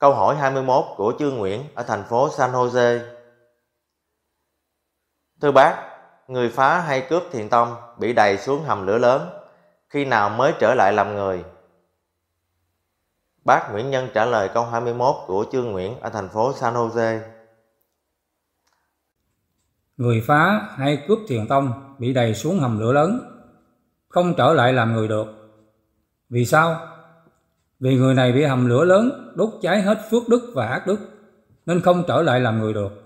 Câu hỏi 21 của Trương Nguyễn ở thành phố San Jose. Thưa bác, người phá hay cướp thiền tông bị đày xuống hầm lửa lớn, khi nào mới trở lại làm người? Bác Nguyễn Nhân trả lời câu 21 của Trương Nguyễn ở thành phố San Jose. Người phá hay cướp thiền tông bị đày xuống hầm lửa lớn, không trở lại làm người được. Vì sao? Vì người này bị hầm lửa lớn đốt cháy hết phước đức và ác đức, nên không trở lại làm người được.